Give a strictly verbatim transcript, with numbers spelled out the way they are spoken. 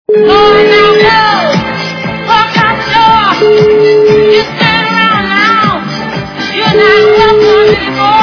Lord, now go. Walk out the door. You stand around now. You're not welcome anymore.